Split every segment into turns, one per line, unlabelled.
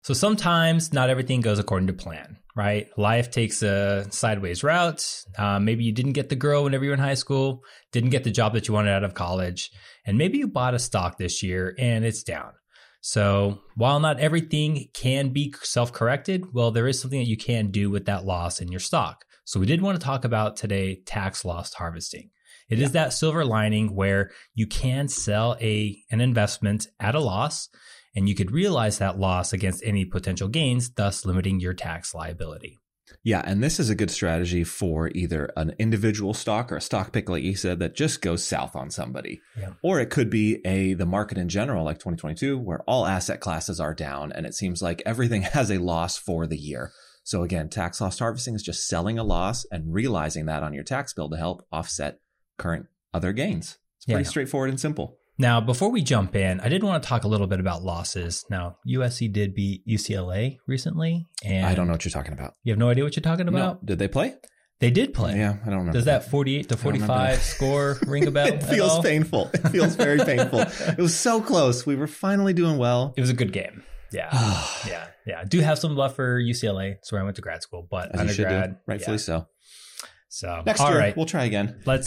So sometimes not everything goes according to plan, right? Life takes a sideways route. Maybe you didn't get the girl whenever you were in high school, didn't get the job that you wanted out of college, and maybe you bought a stock this year and it's down. So while not everything can be self-corrected, well, there is something that you can do with that loss in your stock. So we did want to talk about today tax loss harvesting. It is that silver lining where you can sell an investment at a loss, and you could realize that loss against any potential gains, thus limiting your tax liability.
Yeah, and this is a good strategy for either an individual stock or a stock pick, like you said, that just goes south on somebody. Yeah. Or it could be the market in general, like 2022, where all asset classes are down and it seems like everything has a loss for the year. So again, tax loss harvesting is just selling a loss and realizing that on your tax bill to help offset current other gains. It's pretty straightforward and simple.
Now, before we jump in, I did want to talk a little bit about losses. Now, USC did beat UCLA recently. And
I don't know what you're talking about.
You have no idea what you're talking about?
No. Did they play?
They did play.
Yeah, I don't remember.
Does that 48 to 45 score ring a bell?
It feels painful. It feels very painful. It was so close. We were finally doing well.
It was a good game. Yeah. Yeah. I do have some love for UCLA. That's where I went to grad school, but
as
undergrad.
Rightfully so.
So
next year, right. We'll try again.
Let's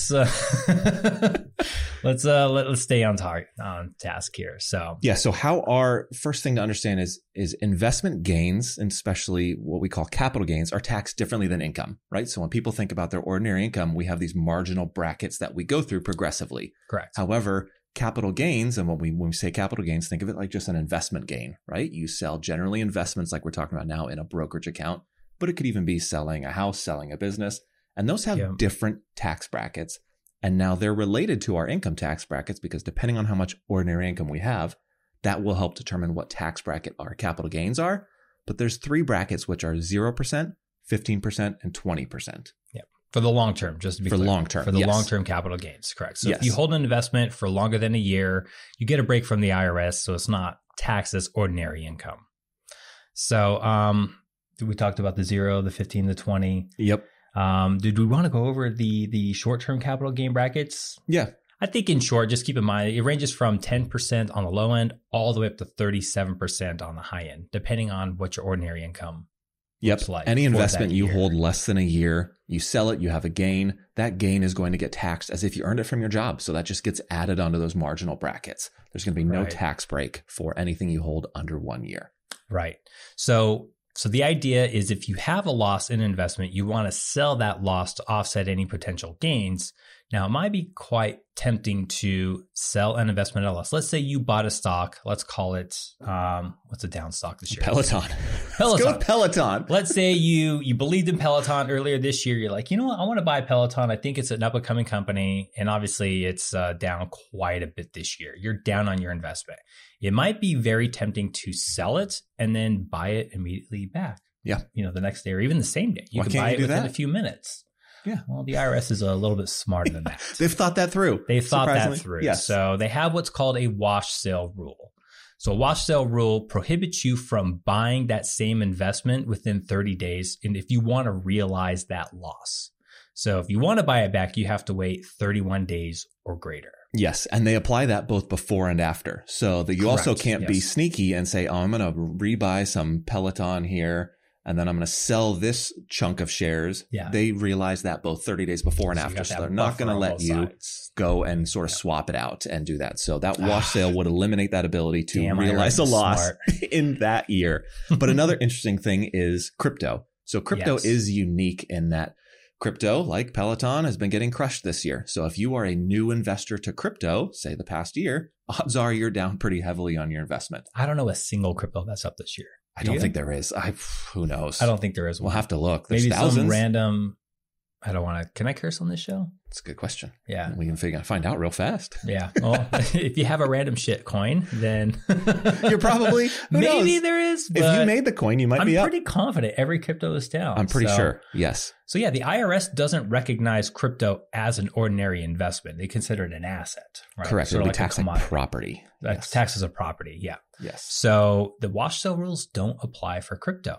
stay on task here. So
So how our first thing to understand is investment gains, and especially what we call capital gains, are taxed differently than income, right? So when people think about their ordinary income, we have these marginal brackets that we go through progressively.
Correct.
However, capital gains, and when we say capital gains, think of it like just an investment gain, right? You sell generally investments like we're talking about now in a brokerage account, but it could even be selling a house, selling a business. And those have different tax brackets. And now they're related to our income tax brackets because depending on how much ordinary income we have, that will help determine what tax bracket our capital gains are. But there's 3 brackets, which are 0%, 15%, and 20%.
Yeah. For the long term, just to be clear. For the long-term capital gains, correct. So if you hold an investment for longer than a year, you get a break from the IRS, so it's not taxed as ordinary income. So we talked about the 0, the 15, the 20.
Yep.
Did we want to go over the short-term capital gain brackets?
Yeah.
I think in short, just keep in mind, it ranges from 10% on the low end all the way up to 37% on the high end, depending on what your ordinary income looks like.
Any investment you hold less than a year, you sell it, you have a gain. That gain is going to get taxed as if you earned it from your job. So that just gets added onto those marginal brackets. There's going to be no tax break for anything you hold under 1 year.
Right. So the idea is if you have a loss in an investment, you want to sell that loss to offset any potential gains. Now, it might be quite tempting to sell an investment at a loss. Let's say you bought a stock. Let's call it, what's a down stock this year?
Peloton. Let's go with Peloton.
Let's say you believed in Peloton earlier this year. You're like, you know what? I want to buy Peloton. I think it's an up-and-coming company. And obviously, it's down quite a bit this year. You're down on your investment. It might be very tempting to sell it and then buy it immediately back.
Yeah.
The next day or even the same day. You can buy it within a few minutes.
Yeah.
Well, the IRS is a little bit smarter than that.
They've thought that through.
They've thought that through.
Yes.
So they have what's called a wash sale rule. So a wash sale rule prohibits you from buying that same investment within 30 days. And if you want to realize that loss. So if you want to buy it back, you have to wait 31 days or greater.
Yes. And they apply that both before and after. So that you also can't be sneaky and say, I'm going to rebuy some Peloton here, and then I'm going to sell this chunk of shares.
Yeah.
They realize that both 30 days before and after. So they're not going to let you go and sort of swap it out and do that. So that wash sale would eliminate that ability to realize a loss in that year. But another interesting thing is crypto. So crypto is unique in that crypto, like Peloton, has been getting crushed this year. So if you are a new investor to crypto, say the past year, odds are you're down pretty heavily on your investment.
I don't know a single crypto that's up this year.
I don't think there is. Who knows?
I don't think there is one.
We'll have to look. There's
maybe
thousands.
Some random. I don't want to. Can I curse on this show?
That's a good question.
Yeah.
We can find out real fast.
Yeah. Well, if you have a random shit coin, then
you're probably,
maybe there is.
If you made the coin, you might be up.
I'm pretty confident every crypto is down.
I'm pretty sure. Yes.
So yeah, the IRS doesn't recognize crypto as an ordinary investment. They consider it an asset. Right?
Correct. It'll be taxed like property.
That's taxed as a property. Yeah.
Yes.
So the wash sale rules don't apply for crypto.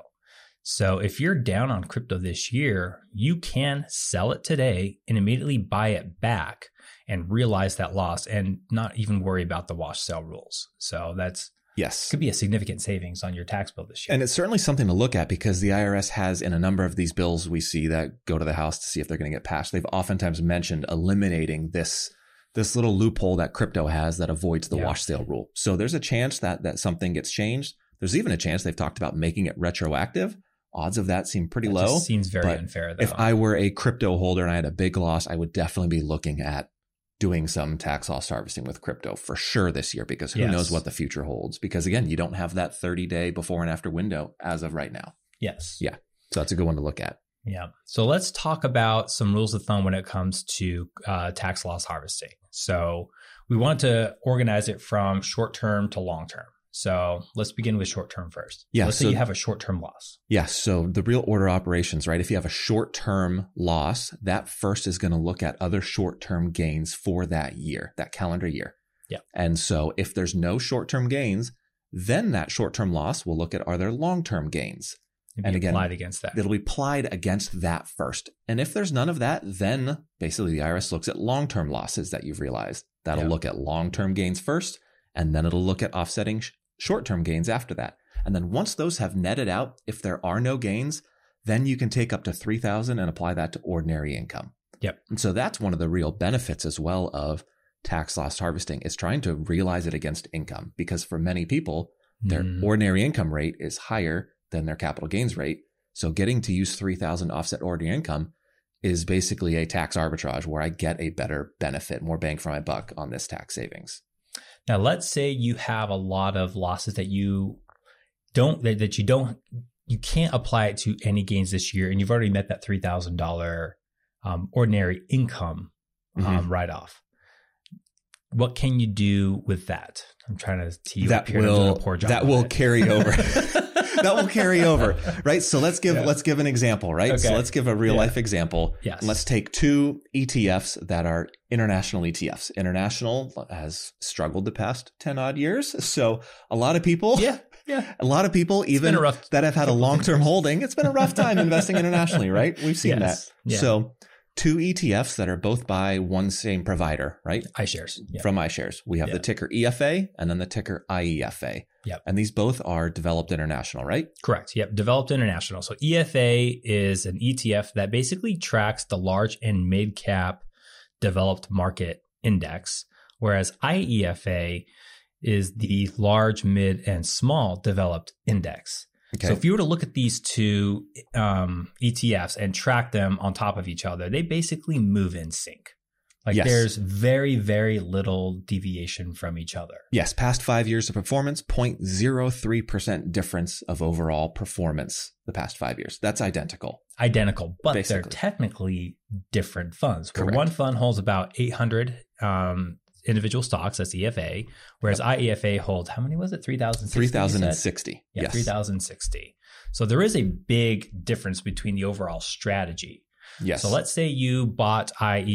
So if you're down on crypto this year, you can sell it today and immediately buy it back and realize that loss and not even worry about the wash sale rules. So that's
Yes.
Could be a significant savings on your tax bill this year.
And it's certainly something to look at because the IRS has, in a number of these bills we see that go to the House to see if they're going to get passed, they've oftentimes mentioned eliminating this little loophole that crypto has that avoids the wash sale rule. So there's a chance that something gets changed. There's even a chance they've talked about making it retroactive. Odds of that seem pretty low.
Just seems very unfair, though.
If I were a crypto holder and I had a big loss, I would definitely be looking at doing some tax loss harvesting with crypto for sure this year, because who knows what the future holds. Because again, you don't have that 30-day before and after window as of right now.
Yes.
Yeah. So that's a good one to look at.
Yeah. So let's talk about some rules of thumb when it comes to tax loss harvesting. So we want to organize it from short-term to long-term. So let's begin with short-term first.
Yeah.
Let's say you have a short-term loss.
Yeah. So the real order operations, right? If you have a short-term loss, that first is going to look at other short-term gains for that year, that calendar year.
Yeah.
And so if there's no short-term gains, then that short-term loss will look at, are there long-term gains?
And again, applied against that.
It'll be applied against that first. And if there's none of that, then basically the IRS looks at long-term losses that you've realized. That'll look at long-term gains first, and then it'll look at offsetting short-term gains after that. And then once those have netted out, if there are no gains, then you can take up to $3,000 and apply that to ordinary income.
Yep.
And so that's one of the real benefits as well of tax loss harvesting, is trying to realize it against income. Because for many people, their ordinary income rate is higher than their capital gains rate. So getting to use $3,000 to offset ordinary income is basically a tax arbitrage where I get a better benefit, more bang for my buck on this tax savings.
Now, let's say you have a lot of losses that you can't apply it to any gains this year, and you've already met that $3,000 ordinary income write-off. What can you do with that? I'm trying to tee you up here.
That will carry over. That will carry over, right? So let's give an example, right? Okay. So let's give a real life example.
Yes.
Let's take two ETFs that are international ETFs. International has struggled the past 10 odd years. So a lot of people, a lot of people even that have had a long-term holding, it's been a rough time investing internationally, right? We've seen that. Yeah. So two ETFs that are both by one same provider, right?
iShares.
Yep. From iShares. We have the ticker EFA and then the ticker IEFA.
Yep.
And these both are developed international, right?
Correct. Yep. Developed international. So EFA is an ETF that basically tracks the large and mid cap developed market index, whereas IEFA is the large, mid, and small developed index. Okay. So if you were to look at these two ETFs and track them on top of each other, they basically move in sync. Like there's very, very little deviation from each other.
Yes. Past 5 years of performance, 0.03% difference of overall performance the past 5 years. That's identical.
But they're technically different funds. Correct. Where one fund holds about 800 individual stocks, that's EFA, whereas IEFA holds, how many was it? 3,060?
3,060.
Yeah, yes. 3,060. So there is a big difference between the overall strategy.
Yes.
So let's say you bought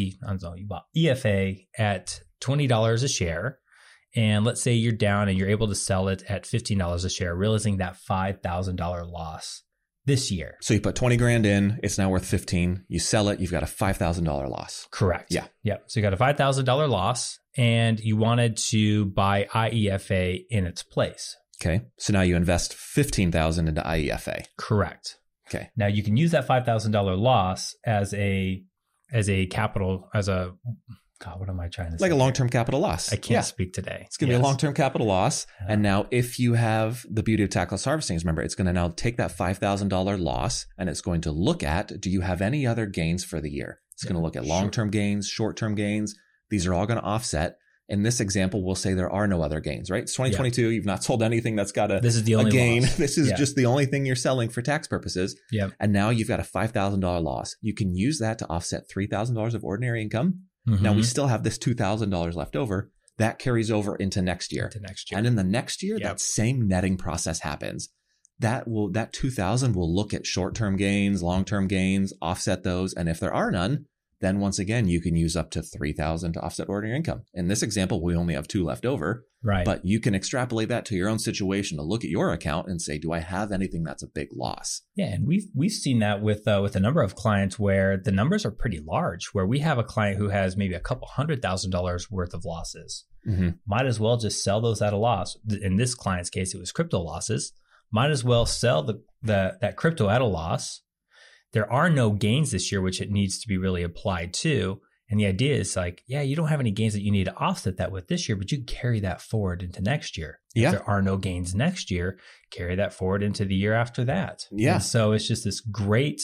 EFA at $20 a share, and let's say you're down and you're able to sell it at $15 a share, realizing that $5,000 loss this year.
So you put 20 grand in, it's now worth 15. You sell it, you've got a $5,000 loss.
Correct.
Yeah.
Yep. So you got a $5,000 loss and you wanted to buy IEFA in its place.
Okay. So now you invest $15,000 into IEFA.
Correct.
Okay.
Now you can use that $5,000 loss as a capital, what am I trying to say?
Like a long-term capital loss.
I can't speak today.
It's going to be a long-term capital loss. And now if you have the beauty of tax loss harvesting is, remember, it's going to now take that $5,000 loss and it's going to look at, do you have any other gains for the year? It's going to look at long-term gains, short-term gains. These are all going to offset. In this example, we'll say there are no other gains, right? It's 2022. You've not sold anything that's got
this is the only
gain.
Loss.
This is just the only thing you're selling for tax purposes.
Yeah.
And now you've got a $5,000 loss. You can use that to offset $3,000 of ordinary income. Mm-hmm. Now we still have this $2,000 left over. That carries over into next year. And in the next year, that same netting process happens. That $2,000 will look at short-term gains, long-term gains, offset those. And if there are none, then once again, you can use up to $3,000 to offset ordinary income. In this example, we only have 2 left over,
Right.
but you can extrapolate that to your own situation to look at your account and say, do I have anything that's a big loss?
Yeah, and we've seen that with a number of clients where the numbers are pretty large. Where we have a client who has maybe a couple $100,000 worth of losses.
Mm-hmm.
Might as well just sell those at a loss. In this client's case, it was crypto losses. Might as well sell that crypto at a loss. There are no gains this year, which it needs to be really applied to. And the idea is like, yeah, you don't have any gains that you need to offset that with this year, but you can carry that forward into next year.
Yeah.
If there are no gains next year, carry that forward into the year after that.
Yeah.
And so it's just this great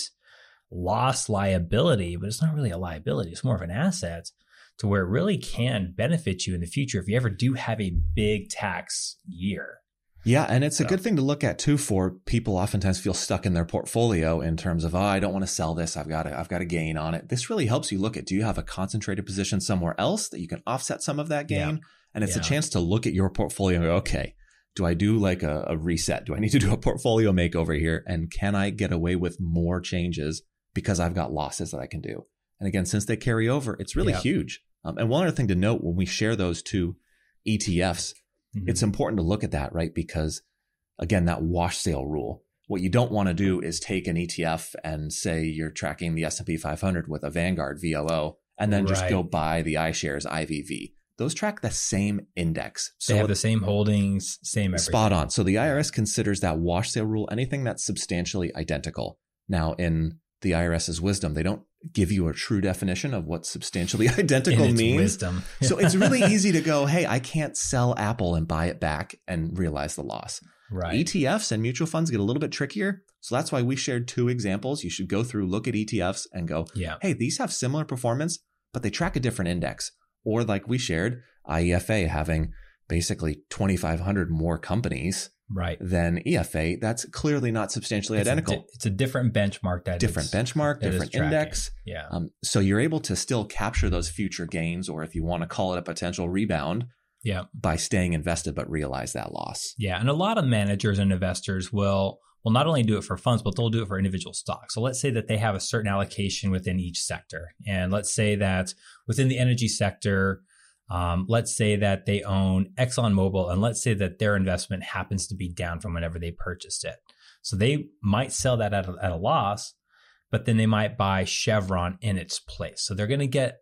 loss liability, but it's not really a liability. It's more of an asset to where it really can benefit you in the future if you ever do have a big tax year.
Yeah, and it's a good thing to look at too for people oftentimes feel stuck in their portfolio in terms of, I don't want to sell this. I've got a gain on it. This really helps you look at, do you have a concentrated position somewhere else that you can offset some of that gain? Yeah. And it's a chance to look at your portfolio and go, okay, do I do like a reset? Do I need to do a portfolio makeover here? And can I get away with more changes because I've got losses that I can do? And again, since they carry over, it's really huge. And one other thing to note when we share those 2 ETFs, it's important to look at that, right? Because again, that wash sale rule, what you don't want to do is take an ETF and say you're tracking the S&P 500 with a Vanguard VOO and then just go buy the iShares IVV. Those track the same index. So
they have the same holdings, same everything.
Spot on. So the IRS considers that wash sale rule anything that's substantially identical. Now, in the IRS's wisdom, they don't give you a true definition of what substantially identical means.
Wisdom.
So it's really easy to go, hey, I can't sell Apple and buy it back and realize the loss.
Right.
ETFs and mutual funds get a little bit trickier. So that's why we shared 2 examples. You should go through, look at ETFs and go, hey, these have similar performance, but they track a different index. Or like we shared, IEFA having basically 2,500 more companies than EFA. That's clearly not substantially identical.
It's a different benchmark.
Different index.
Yeah.
So you're able to still capture those future gains, or if you want to call it a potential rebound, by staying invested, but realize that loss.
Yeah. And a lot of managers and investors will not only do it for funds, but they'll do it for individual stocks. So let's say that they have a certain allocation within each sector. And let's say that within the energy sector, let's say that they own ExxonMobil, and let's say that their investment happens to be down from whenever they purchased it. So they might sell that at a loss, but then they might buy Chevron in its place. So they're going to get,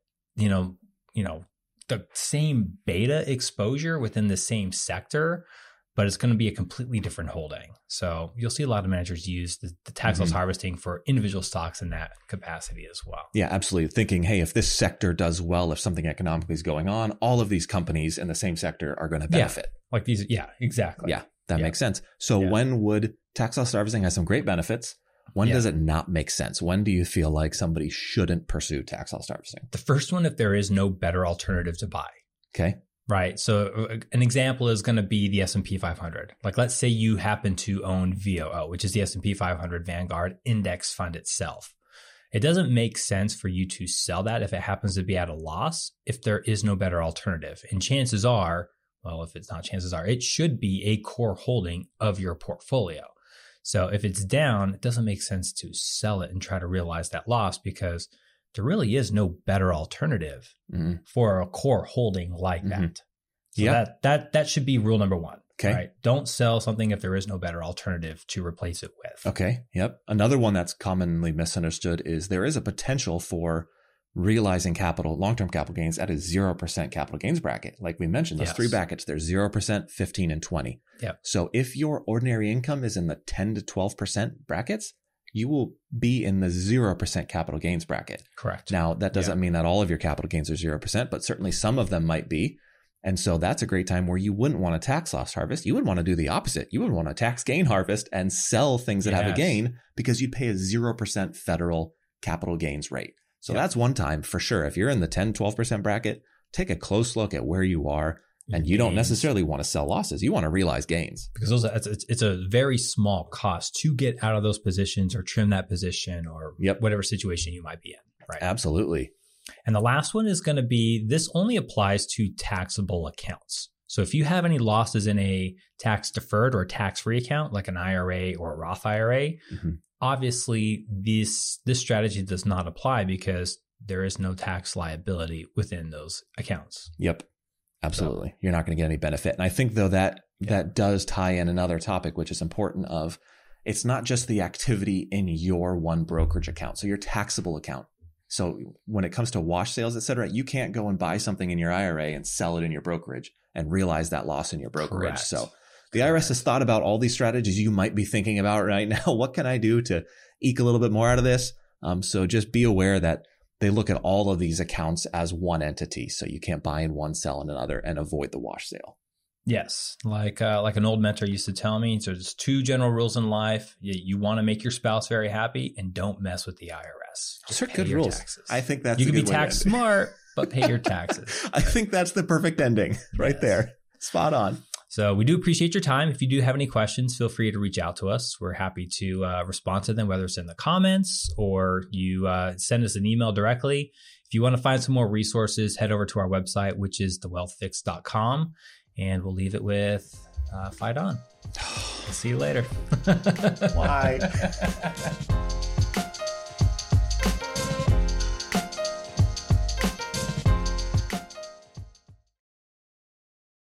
the same beta exposure within the same sector, but it's going to be a completely different holding. So you'll see a lot of managers use the tax loss harvesting for individual stocks in that capacity as well.
Yeah, absolutely. Thinking, hey, if this sector does well, if something economically is going on, all of these companies in the same sector are going to benefit.
Like these. Yeah, exactly.
Yeah, that makes sense. So when would tax loss harvesting have some great benefits? When does it not make sense? When do you feel like somebody shouldn't pursue tax loss harvesting?
The first one, if there is no better alternative to buy.
Okay.
Right. So an example is going to be the S&P 500. Like, let's say you happen to own VOO, which is the S&P 500 Vanguard index fund itself. It doesn't make sense for you to sell that if it happens to be at a loss, if there is no better alternative. And chances are, well, if it's not chances are, it should be a core holding of your portfolio. So if it's down, it doesn't make sense to sell it and try to realize that loss, because there really is no better alternative for a core holding like that. So that should be rule number 1.
Okay.
Right? Don't sell something if there is no better alternative to replace it with.
Okay. Yep. Another one that's commonly misunderstood is there is a potential for realizing long-term capital gains at a 0% capital gains bracket. Like we mentioned, those 3 brackets, there's 0%, 15, and 20.
Yep.
So if your ordinary income is in the 10 to 12% brackets, you will be in the 0% capital gains bracket.
Correct.
Now, that doesn't mean that all of your capital gains are 0%, but certainly some of them might be. And so that's a great time where you wouldn't want to tax loss harvest. You would want to do the opposite. You would want to tax gain harvest and sell things that have a gain, because you'd pay a 0% federal capital gains rate. So that's one time for sure. If you're in the 10, 12% bracket, take a close look at where you are. And you don't necessarily want to sell losses. You want to realize gains.
Because it's a very small cost to get out of those positions or trim that position or whatever situation you might be in. Right.
Absolutely.
And the last one is going to be, this only applies to taxable accounts. So if you have any losses in a tax deferred or tax-free account, like an IRA or a Roth IRA, obviously this strategy does not apply, because there is no tax liability within those accounts.
Yep. Absolutely. So, you're not going to get any benefit. And I think though that does tie in another topic, which is important of it's not just the activity in your one brokerage account. So your taxable account. So when it comes to wash sales, et cetera, you can't go and buy something in your IRA and sell it in your brokerage and realize that loss in your brokerage.
Correct.
So the IRS has thought about all these strategies you might be thinking about right now. What can I do to eke a little bit more out of this? So just be aware that they look at all of these accounts as one entity. So you can't buy in one, sell in another, and avoid the wash sale.
Yes. Like an old mentor used to tell me, so there's 2 general rules in life. You want to make your spouse very happy, and don't mess with the IRS.
Those are good rules. Taxes. I think that's
you can be tax smart, but pay your taxes.
I think that's the perfect ending right there. Spot on.
So we do appreciate your time. If you do have any questions, feel free to reach out to us. We're happy to respond to them, whether it's in the comments or you send us an email directly. If you want to find some more resources, head over to our website, which is thewealthfix.com. And we'll leave it with Fight On. See you later.
Bye.